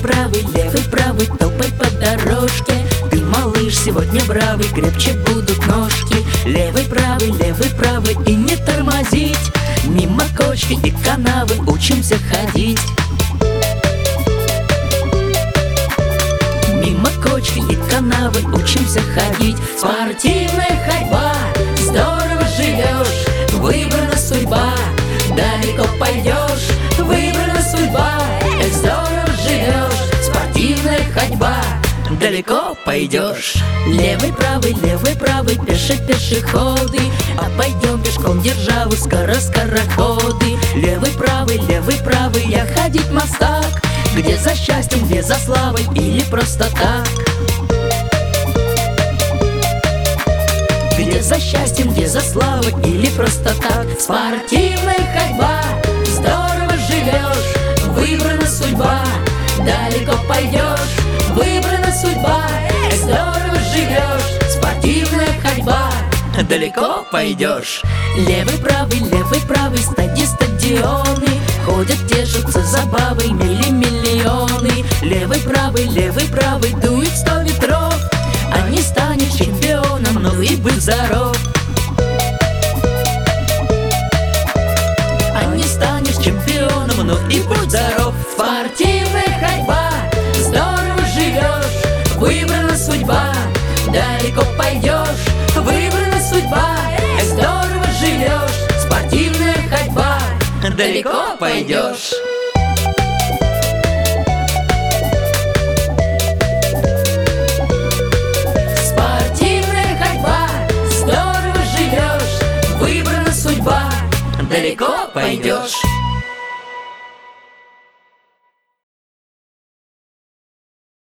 левый, правый, топай по дорожке. Ты, малыш, сегодня бравый, крепче будут ножки. Левый, правый, и не тормозить. Мимо кочки и канавы учимся ходить. Мимо кочки и канавы учимся ходить. Спортивная ходьба, здорово живешь. Выбрана судьба, далеко пойдешь. Выбрана судьба, здорово живешь. Спортивная ходьба, далеко пойдешь. Левый, правый, пешеходы. Обойдем пешком державу, скороходы. Левый, правый, я ходить мастак. Где за счастьем, где за славой или просто так. Где за счастьем, где за славой или просто так. Спортивная ходьба, здорово живешь. Выбрана судьба, далеко пойдешь. Выбрана судьба, здорово живешь. Спортивная ходьба, далеко пойдешь. Левый, правый, стадионы. Ходят, тешатся забавой миллионы. Левый, правый, дует 100 ветров. А не станешь чемпионом, ну и будь здоров. А не станешь чемпионом, ну и будь здоров. Спортивная ходьба, здорово живешь. Выбрана судьба, далеко пойдешь. Выбрана судьба, здорово живешь. Спортивная ходьба, далеко пойдешь. Спортивная ходьба, здорово живешь. Выбрана судьба, далеко пойдешь.